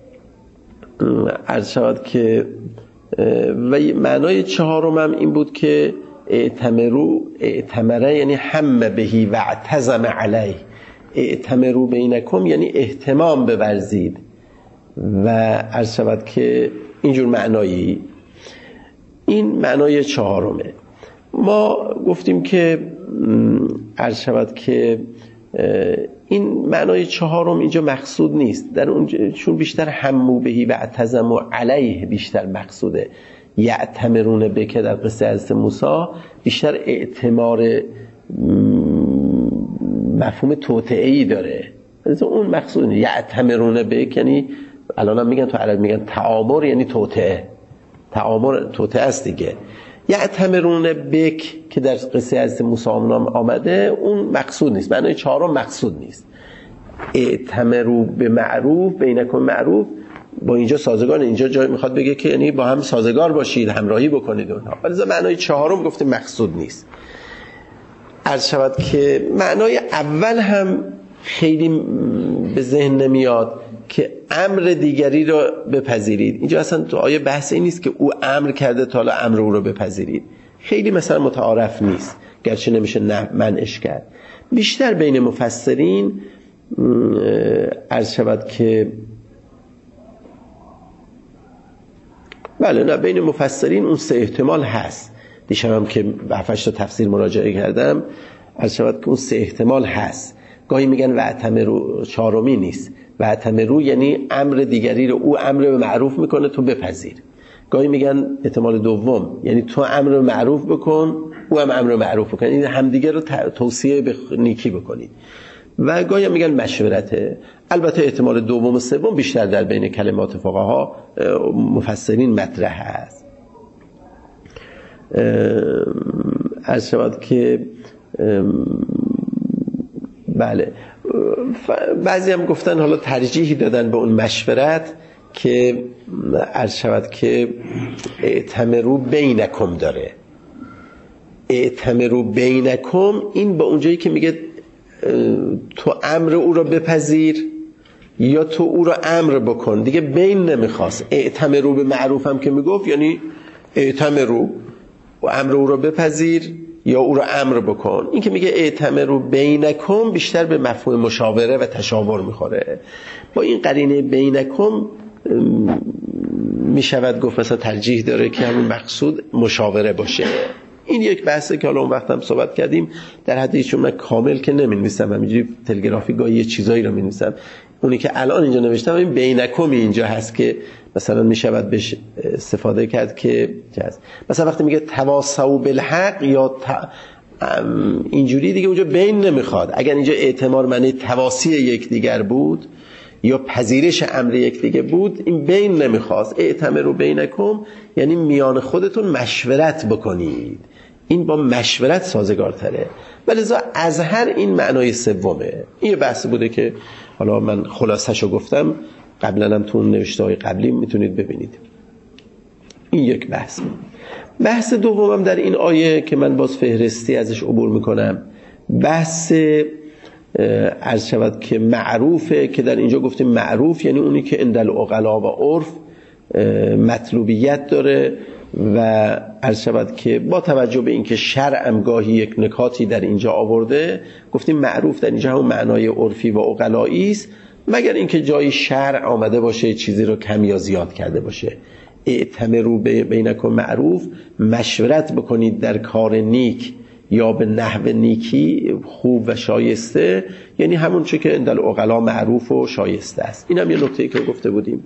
عرض شود که و معنای چهارم هم این بود که اعتمرو، اعتمره یعنی هم بهی و اعتزم علیه. اعتمرو بینکم یعنی اهتمام بورزید و عرض شود که اینجور معنایی. این معنای چهارمه. ما گفتیم که عرض شود که این معنای چهارم اینجا مقصود نیست، در اونجا چون بیشتر همو بهی و اعتزم علیه بیشتر مقصوده. یعتمرون بک در قصه حضرت موسی بیشتر اعتمار مفهوم توطئه‌ای داره، اون مقصود نیست. یعتمرون بک یعنی الان هم میگن تو عربی میگن تعامر، یعنی توطئه. تعامر توطئه است دیگه. یعتمرون بک که در قصه حضرت موسی آمده اون مقصود نیست، معنای چهارم مقصود نیست. ائتمروا به معروف بینکم معروف با اینجا سازگار، اینجا جای میخواد بگه که یعنی با هم سازگار باشید، همراهی بکنید اونها. ولی معنای چهارم گفته مقصود نیست. عرض شود که معنای اول هم خیلی به ذهن نمیاد که امر دیگری رو بپذیرید. اینجا اصلا تو آیه بحث این نیست که او امر کرده تا حالا امر او رو بپذیرید. خیلی مثلا متعارف نیست، گرچه نمیشه نه منعش کرد. بیشتر بین مفسرین عرض شود که بله نه بین مفسرین اون سه احتمال هست. دیشب هم که هفتش تا تفسیر مراجعه کردم عرض شود که اون سه احتمال هست. گاهی میگن وعتمرو چهارمی نیست، وعتمرو یعنی امر دیگری رو او امر به معروف میکنه تو بپذیر. گاهی میگن احتمال دوم یعنی تو امر به معروف بکن او هم امر به معروف بکن، این همدیگه رو توصیه به نیکی بکنید. و گاهی هم میگن مشورته. البته احتمال دوم و سوم بیشتر در بین کلمات فقها مفسرین مطرح است. عرض شود که بله بعضی هم گفتن حالا ترجیحی دادن به اون مشورت که عرض شود که ائتمروا بینکم داره. ائتمروا بینکم این با اونجایی که میگه تو امر او رو بپذیر یا تو او رو امر بکن، دیگه بین نمیخواست. ائتمروا به معروف هم که میگفت یعنی ائتمروا و امر او رو بپذیر یا او رو امر بکن. این که میگه ائتمروا بینکم بیشتر به مفهوم مشاوره و تشاور میخوره. با این قرینه بینکم میشود گفت مثلا ترجیح داره که همین مقصود مشاوره باشه. این یک بحثه که حالا اون وقت هم صحبت کردیم. در حد چون من کامل که نمی‌نویسم، همینجوری تلگرافی گاهی یه چیزایی رو می‌نویسم. اونی که الان اینجا نوشتم این بینکم اینجا هست که مثلا میشود بهش استفاده کرد که جز. مثلا وقتی میگه تواصوا بالحق یا ت... اینجوری دیگه اونجا بین نمیخواد. اگر اینجا اعتمار معنی تواصی یکدیگر بود یا پذیرش امر یکدیگه بود این بین نمیخواست. ائتمروا بینکم یعنی میان خودتون مشورت بکنید. این با مشورت سازگارتره. ولذا از هر این معنای سومه. این بحث بوده که حالا من خلاصه‌شو گفتم، قبلا هم تو نوشته‌های قبلی میتونید ببینید. این یک بحث. بحث دومم در این آیه که من باز فهرستی ازش عبور میکنم، بحث عرض شود که معروفه که در اینجا گفتیم معروف یعنی اونی که اندل عقلا و عرف مطلوبیت داره و عرض شود که با توجه به اینکه شرع هم گاهی یک نکاتی در اینجا آورده گفتیم معروف در اینجا هم معنای عرفی و عقلایی است، مگر اینکه جای شرع آمده باشه چیزی رو کم یا زیاد کرده باشه. ائتمروا بینکم معروف، مشورت بکنید در کار نیک یا به نحو نیکی خوب و شایسته، یعنی همون چه که اندل عقلا معروف و شایسته است. این هم یه نکته‌ای که گفته بودیم.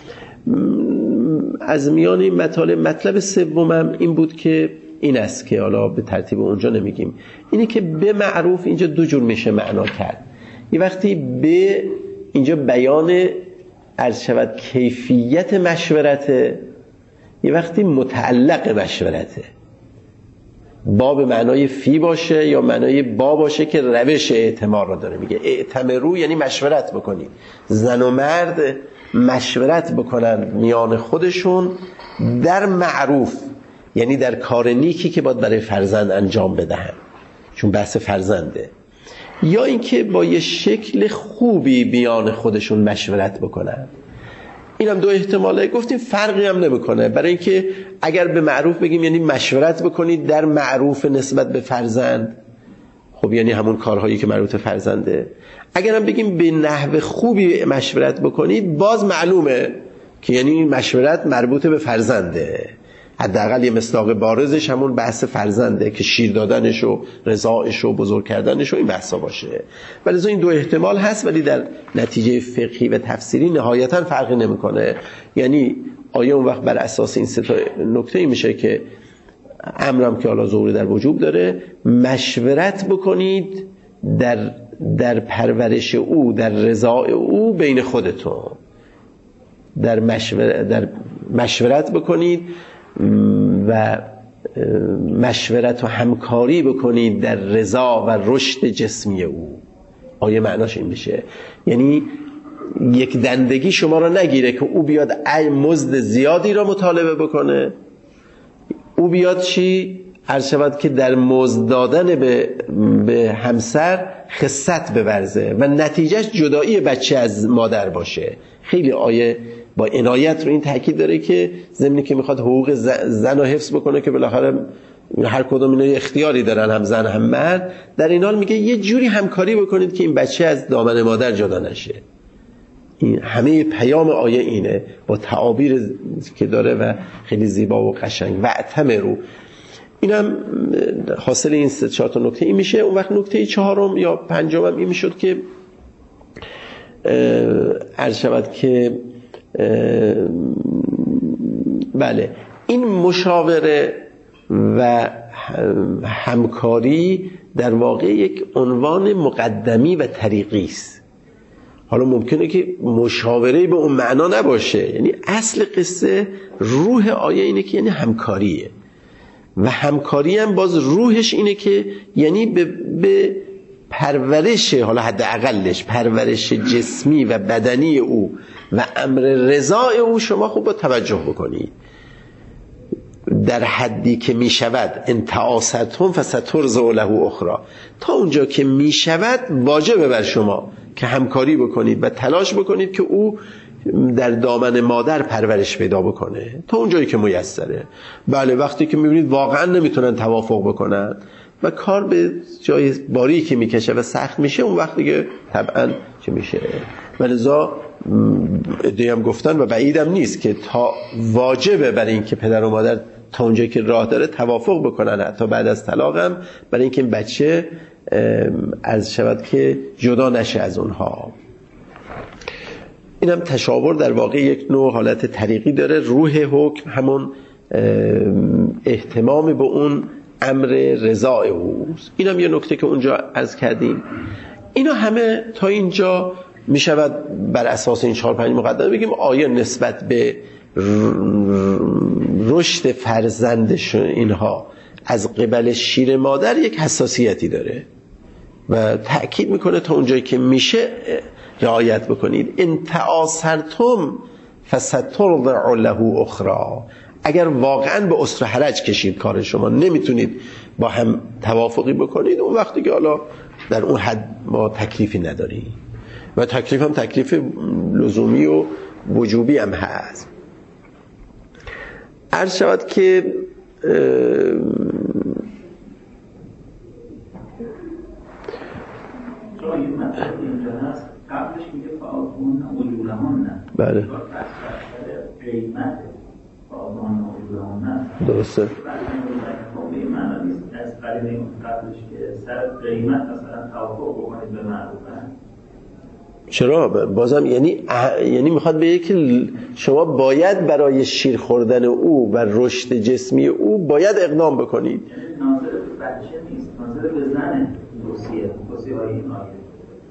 از میان این مطالب مطلب سومم این بود که این است که حالا به ترتیب اونجا نمیگیم، اینه که به معروف اینجا دو جور میشه معنا کرد. یه وقتی به اینجا بیان عرض شود کیفیت مشورته، یه وقتی متعلق مشورته. با به معنای فی باشه یا معنای با باشه که روش اعتمار رو داره. میگه ائتمروا یعنی مشورت بکنید. زن و مرد مشورت بکنن میان خودشون در معروف، یعنی در کار نیکی که باید برای فرزند انجام بدهن، چون بحث فرزنده. یا اینکه با یه شکل خوبی میان خودشون مشورت بکنن. اینم دو احتماله. گفتیم فرقی هم نمیکنه، برای اینکه اگر به معروف بگیم یعنی مشورت بکنید در معروف نسبت به فرزند، خب یعنی همون کارهایی که مربوط فرزنده. اگر هم بگیم به نحو خوبی مشورت بکنید، باز معلومه که یعنی مشورت مربوط به فرزنده. حداقل یه مصداق بارزش همون بحث فرزنده که شیر دادنش و رضاعش و بزرگ کردنش و این بحثا باشه. ولی این دو احتمال هست، ولی در نتیجه فقهی و تفسیری نهایتا فرقی نمیکنه. یعنی آیه اون وقت بر اساس این سه تا نکته میشه که امرم که حالا ظهور در وجوب داره، مشورت بکنید در در پرورش او، در رضاع او بین خودتون. در مشورت در مشورت بکنید و مشورت و همکاری بکنید در رضا و رشد جسمی او. آیه معناش این میشه، یعنی یک دندگی شما را نگیره که او بیاد ای مزد زیادی را مطالبه بکنه، او بیاد چی؟ عرض شود که در مزد دادن به, به همسر خست بورزه و نتیجهش جدایی بچه از مادر باشه. خیلی آیه با عنایت رو این تاکید داره که ضمن که میخواد حقوق زن رو حفظ بکنه که بالاخره هر کدوم اینا اختیاری دارن، هم زن هم مرد. در این حال میگه یه جوری همکاری بکنید که این بچه از دامن مادر جدا نشه. این همه پیام آیه اینه با تعابیر که داره و خیلی زیبا و قشنگ. واعتمروا، اینم حاصل این سه چهار تا نکته این میشه. اون وقت نکته چهارم یا پنجم این میشد که عرض شود که بله این مشاوره و همکاری در واقع یک عنوان مقدمی و طریقی است. حالا ممکنه که مشاوره به اون معنا نباشه، یعنی اصل قصه روح آیه اینه که یعنی همکاریه و همکاری هم باز روحش اینه که یعنی به, به پرورش، حالا حداقلش پرورش جسمی و بدنی او و امر رضای او شما خوب با توجه بکنید در حدی که می شود. ان تعاصرتم فسترضع له اخرى، تا اونجا که می شود واجبه بر شما که همکاری بکنید و تلاش بکنید که او در دامن مادر پرورش پیدا بکنه تا اونجایی که میسره. بله وقتی که میبینید واقعا نمیتونن توافق بکنن و کار به جای باریکی میکشه و سخت میشه، اون وقتی که طبعا چه میشه. ولذا ادعی هم گفتن و بعیدم نیست که تا واجبه برای اینکه پدر و مادر تا اونجایی که راه داره توافق بکنن، حتی بعد از طلاق هم، برای اینکه این بچه از شود که جدا نشه از اونها. اینم تشاور در واقع یک نوع حالت طریقی داره. روح حکم همون اهتمام به اون امر رضای اوست. اینم یه نکته که اونجا عرض کردیم. اینا همه تا اینجا می شود بر اساس این چهار پنج مقدمه بگیم آیه نسبت به رشد فرزندش اینها از قبل شیر مادر یک حساسیتی داره و تأکید میکنه تا اونجایی که میشه رعایت بکنید. ان تعاصرتم فسترضع له اخرى، اگر واقعا به اسر حرج کشید کار شما، نمیتونید با هم توافقی بکنید، اون وقتی که حالا در اون حد ما تکلیفی نداریم و تکلیف هم تکلیف لزومی و وجوبی هم هست. عرض شود که قبلش میگه فآتون اجورهن نه، بله قیمت فآتون اجورهن درسته. خب این معنی نیست از قریبه قبلش که سر قیمت مثلا توافق بکنید به معروفه. چرا؟ بازم یعنی یعنی میخواد بگه که شما باید برای شیر خوردن او و رشد جسمی او باید اقدام بکنید. یعنی ناظر به بچه نیست، ناظر به زن توصیه توصیه های این آیه.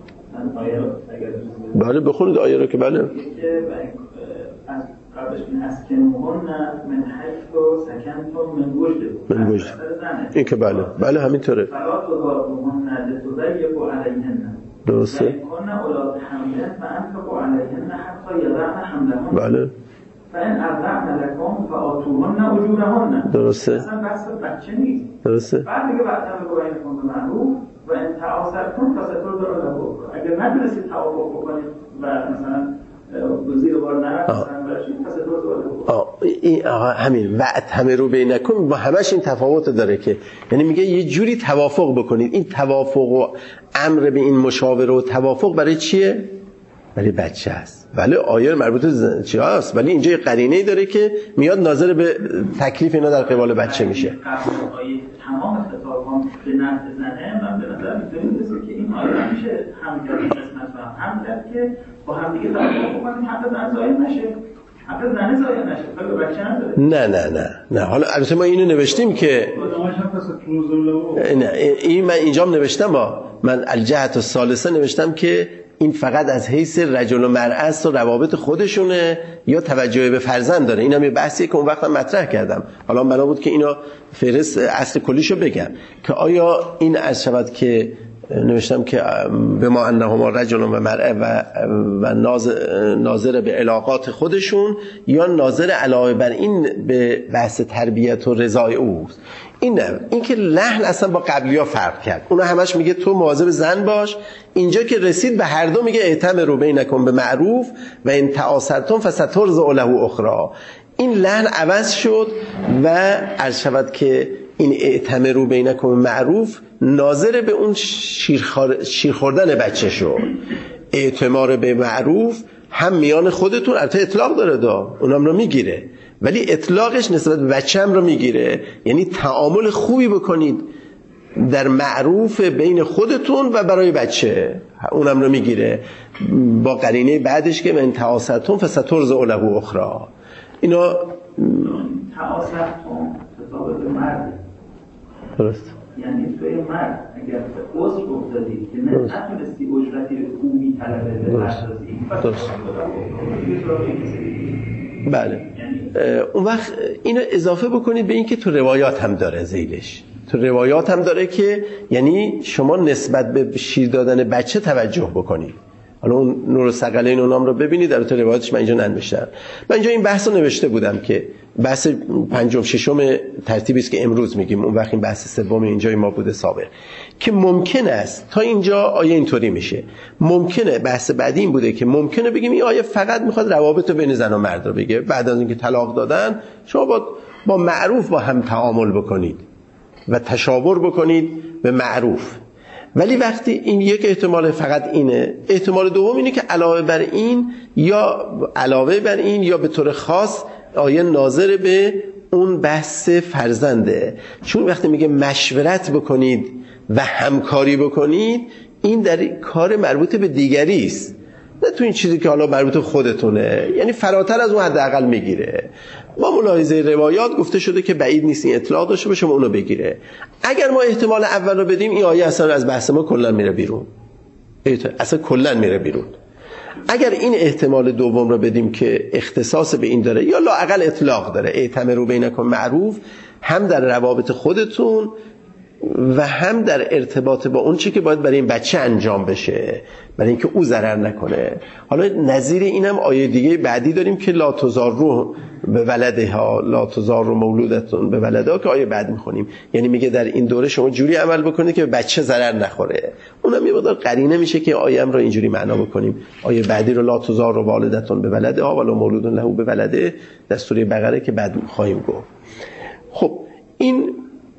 بله بخونید آیه رو که بله که از قبلش من اسکنوهن من حیث و سکنتم من وجد من وجد این که بله بله همینطوره. فلا تضاروهن لتضيقوا عليهن درسته. کن اولاد حملن و انفقوا عليهن حتی یضعن حملهن بله. فان ارضعن لكم فآتوهن اجورهن. درسته. اصلا بحث بچه نیست. درسته. بعد میگه بعدا بگوینکم به معروف و ان تعاصرتم فسترضع له اخرى. اگر نتونستید توافق بکنید و مثلا زیر بار نرفت مثلا برشید فسترضع له اخرى. این همین واعتمروا بینکم با همش این تفاوت داره که یعنی میگه یه جوری توافق بکنید. این توافق و امر به این مشاوره و توافق برای چیه؟ برای بچه است. ولی آیه مربوط به چی هست؟ ولی اینجا یه قرینه‌ای داره که میاد ناظر به تکلیف اینا در قبال بچه میشه. آیه تمام خطابان به نفع زنه من به نظر میاد که این آیه همیشه همکاری قسمت و هم کرد که با هم دیگه توافق بکنیم حتی زن ضایع نشه. حتی زن ضایع نشه. فقط بچه نداره. نه نه نه نه حالا البته ما اینو نوشتیم که نه این من اینجام نوشتم با من الجهت الثالثه نوشتم که این فقط از حیث رجل و مرأه است و روابط خودشونه یا توجه به فرزند داره. اینم یه بحثیه که اون وقت هم مطرح کردم. حالا بنا بود که اینا فهرست اصل کلیشو بگم که آیا این از شود که نوشتم که به ما انهما رجل و مرأه و, و ناظر به علاقات خودشون یا ناظر علاوه بر این به بحث تربیت و رضای اوست. این نه، این که لحن اصلا با قبلیا فرق کرد. اونا همش میگه تو مواظب زن باش، اینجا که رسید به هر دو میگه ائتمروا بینکم به معروف و ان تعاصرتم فسترضع له اخرى. این لحن عوض شد و عرض شود که این ائتمروا بینکم معروف ناظر به اون شیر خوردن بچه شد. اعتمار به معروف هم میان خودتون البته اطلاق داره دا اونم رو میگیره، ولی اطلاقش نسبت به بچه هم رو میگیره، یعنی تعامل خوبی بکنید در معروف بین خودتون و برای بچه، اونم رو میگیره با قرینه بعدش که من تعاصرتم فسترضع له اخرى. اینا تعاصرتم خطاب به مرد درست، یعنی توی مرد اگر به عذر افتادی که نه نتونستی اجرتی خوبی طلبه بپردازی درست. بله اون وقت اینو اضافه بکنید به این که تو روایات هم داره زیلش، تو روایات هم داره که یعنی شما نسبت به شیر دادن بچه توجه بکنید. حالا اون نور ثقلین اونام رو ببینید، در تو روایاتش من اینجا ننوشتم. من اینجا این بحث رو نوشته بودم که بحث پنجم ششم ترتیبی است که امروز میگیم، اون وقت این بحث سوم اینجای ما بوده سابق، که ممکن است تا اینجا آیه اینطوری میشه. ممکنه بحث بعدی این بوده که ممکنه بگیم این آیه فقط میخواد روابط بین زن و مرد رو بگه، بعد از اینکه طلاق دادن شما با با معروف با هم تعامل بکنید و تشاور بکنید به معروف. ولی وقتی این یک احتمال فقط اینه، احتمال دوم اینه که علاوه بر این یا علاوه بر این یا به طور خاص آیه ناظر به اون بحث فرزنده، چون وقتی میگه مشورت بکنید و همکاری بکنید، این در کار مربوط به دیگری است، نه تو این چیزی که حالا مربوط به خودتونه، یعنی فراتر از اون حداقل میگیره. با ملاحظه روایات گفته شده که بعید نیست این اطلاق داشته باشه و اونو بگیره. اگر ما احتمال اول رو بدیم این آیه اصلا از بحث ما کلا میره بیرون، اصلا کلا میره بیرون. اگر این احتمال دوم رو بدیم که اختصاص به این داره یا لااقل اطلاق داره، ائتمروا بینکم معروف، هم در روابط خودتون و هم در ارتباط با اون چی که باید برای این بچه انجام بشه، برای اینکه او ضرر نکنه. حالا نظیر اینم آیه دیگه بعدی داریم که لا تضاروا به ولدها لا تضاروا مولودتون به ولدها، که آیه بعد میخونیم، یعنی میگه در این دوره شما جوری عمل بکنید که بچه ضرر نخوره. اونم یه مقدار قرینه میشه که آیه ام رو اینجوری معنا بکنیم. آیه بعدی رو لا تضاروا والدتون به ولدها ولا مولود له به ولده در سوره بقره که بعد خواهیم گفت. خب این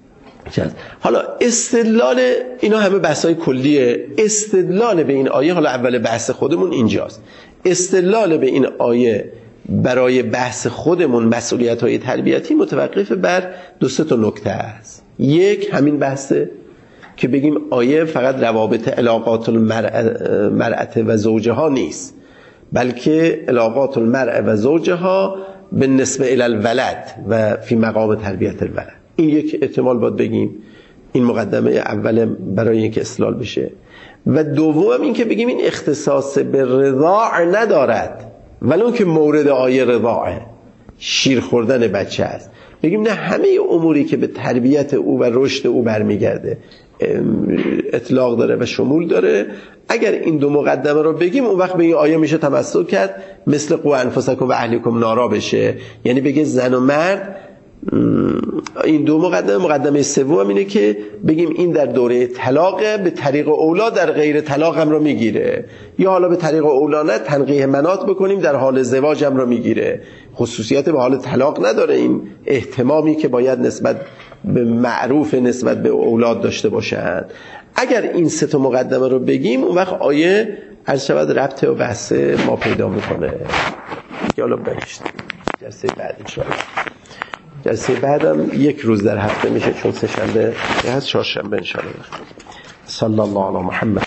حالا استدلال اینا همه بحث‌های کلیه. استدلال به این آیه، حالا اول بحث خودمون اینجاست، استدلال به این آیه برای بحث خودمون مسئولیت‌های تربیتی متوقف بر دو سه تا نکته است. یک همین بحثه که بگیم آیه فقط روابط علاقات المرأة و زوجها نیست، بلکه علاقات المرأة و زوجها بالنسبه الی الولد و فی مقام تربیت الولد. این یک احتمال باید بگیم، این مقدمه اول برای اینکه استدلال بشه. و دوم این که بگیم این اختصاص به رضاع ندارد، ولو که مورد آیه رضاعه، شیر خوردن بچه است، بگیم نه همه اموری که به تربیت او و رشد او برمیگرده اطلاق داره و شمول داره. اگر این دو مقدمه رو بگیم اون وقت به این آیه میشه تمسک کرد، مثل قوا انفسکم و اهلیکم نارا بشه، یعنی بگه زن و مرد. این دو مقدمه. مقدمه سوم اینه که بگیم این در دوره طلاق به طریق اولا، در غیر طلاق هم رو میگیره، یا حالا به طریق اولا نه تنقیح منات بکنیم در حال زواج هم رو میگیره. خصوصیت به حال طلاق نداره این اهتمامی که باید نسبت به معروف نسبت به اولاد داشته باشند. اگر این سه تا مقدمه رو بگیم اون وقت آیه عرض شود ربط و بحث ما پیدا میکنه. حالا بهشت جلسه بعد انشاءالله. جلسه بعدم یک روز در هفته میشه، چون سه شنبه هست، چهارشنبه انشاءالله. صلی الله علی محمد.